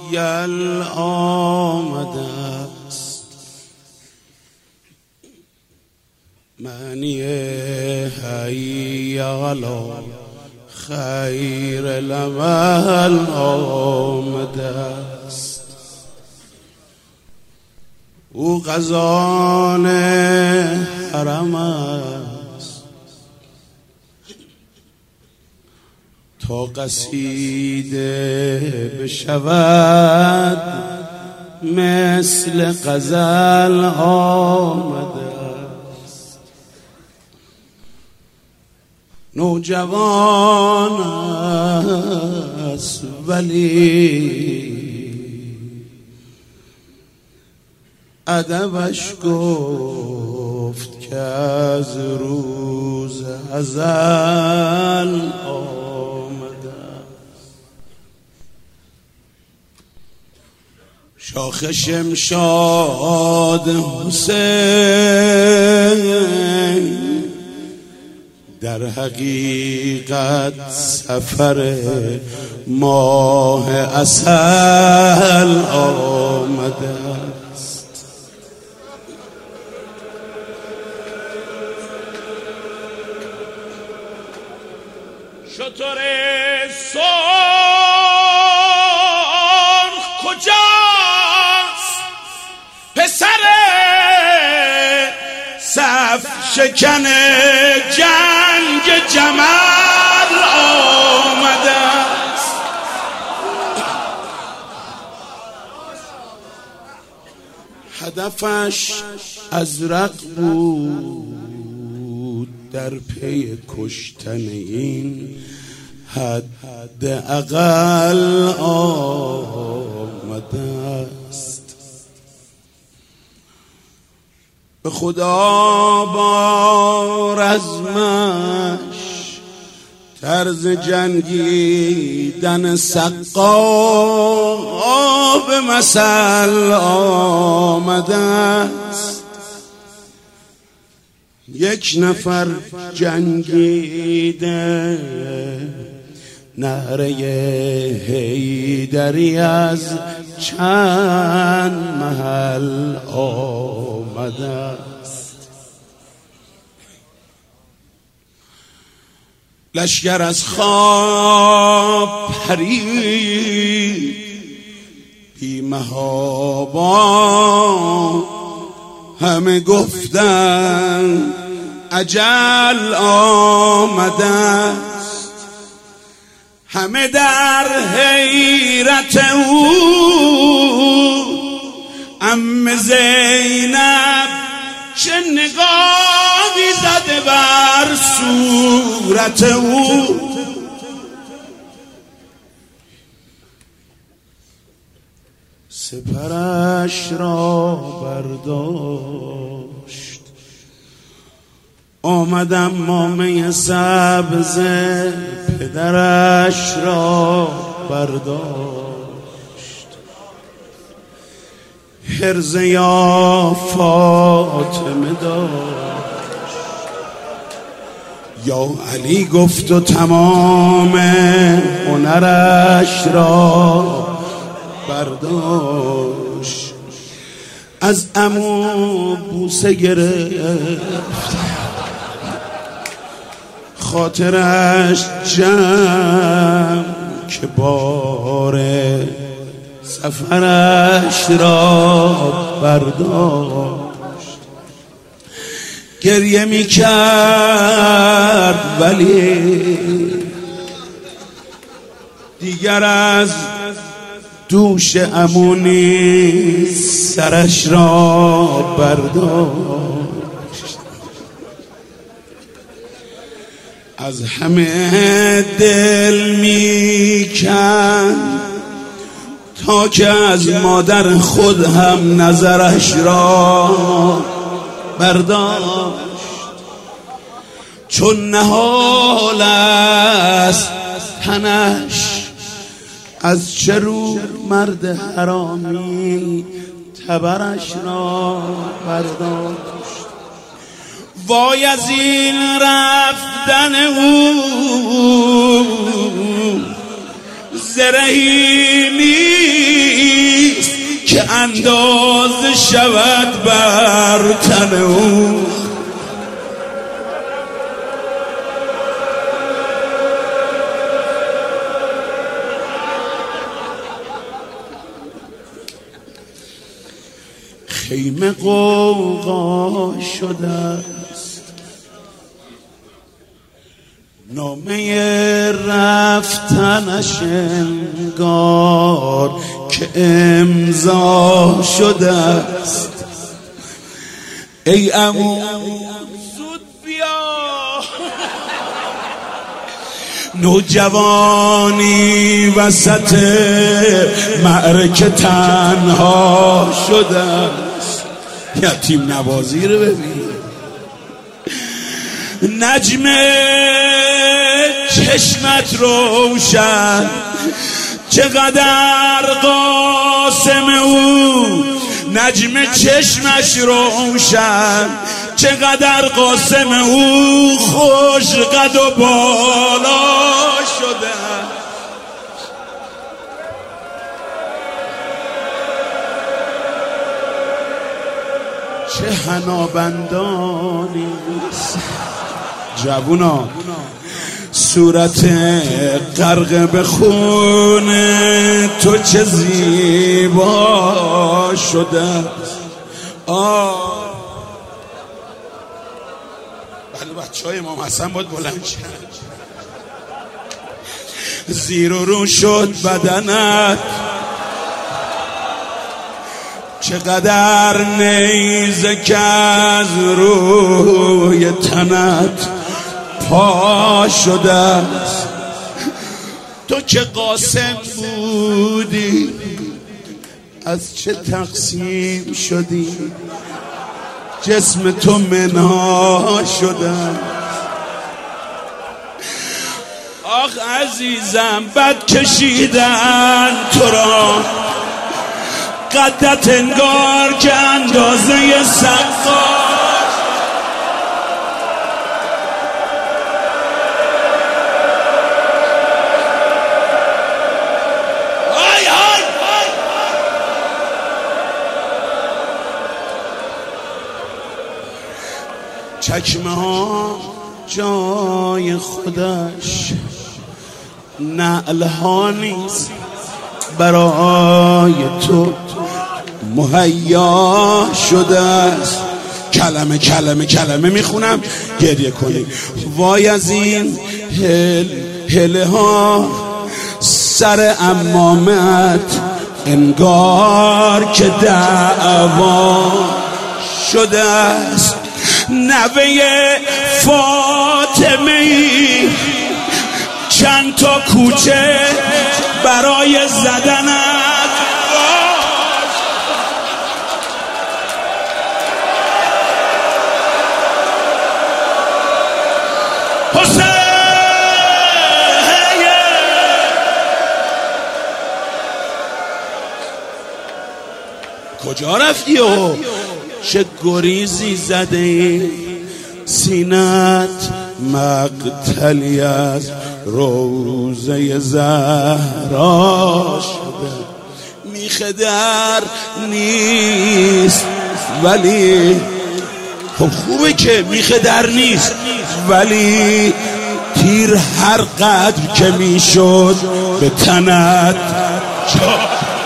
یل آمده است، معنی حی علی خیر العمل آمده است. او غزال حرم است تا قصیده بشود، مثل غزل آمده است. نوجوان است ولی ادبش گفت که از روز ازل آمده است. شاخ شمشاد حسین در حقیقت سفر ماه عسل آمده است. شتر سرخ کجاست؟ پسر صف شکن جنگ جمل آمده است. هدفش ازرق بود، در پی کشتن این حد اقل آمده است. به خدا با رزمش طرز جنگیدن سقا به مثل آمده است. یک نفر جنگیده نعره حیدری از چند محل آمده است. لشکر از خواب پرید، بی محابا همه گفتن اجل آمده است. همه در حیرت او، عم زینب چه نگاهی زده بر صورت او. سپرش را برداشت، آمدم مامه سبز پدرش را برداشت. حرز یا فاطمه داشت، یا علی گفت و تمام هنرش را برداشت. از عمو بوسه گرفت، خاطرش جمع که بار سفرش را برداشت. گریه می کرد ولی دیگر از دوش عمونی سرش را برداشت. از همه دل می کند تا که از مادر خود هم نظرش را برداشت. چون نهال است تنش، از چه رو مرد حرامی تبرش را برداشت. وای از این رفتن او، زرهی که اندازه شود بر تن او. خیمه غوغا شده است، نامه رفتنش انگار که امضا شده است. ای عمو زود بیا، نوجوانی وسط معرکه تنها شده است. یتیم نوازی رو ببین، نجم چشمت روشن، چقدر قاسم او، نجم چشمش روشن، چقدر قاسم او، خوش قد و بالا شده. چه حنابندانی جوونا، صورت غرق به خون تو چه زیبا شده. بله بچه‌های امام حسن باید بلند شد. زیر و رو شد بدنت، چقدر نیزه که از روی تنت پا شده است. تو که قاسم بودی از چه تقسیم شدی، جسم تو منها شده. آخ عزیزم بد کشیدن تو را، قدت انگار که اندازه سقاش. چکمه ها جای خودش، نعل ها نیست برای تو مهیا شده است. کلمه کلمه کلمه میخونم گریه کنی. وای از این هله ها سر امامت، انگار که دعوا شده است. نوه فاطمه ای، چند تا کوچه برای زدنت. حسین کجا رفتی و چه گریزی زده، سینت مقتلی از روزه زهرا شده. میخه در نیست ولی خب خوبه که میخه در نیست، ولی تیر هر قدر که میشد به تنت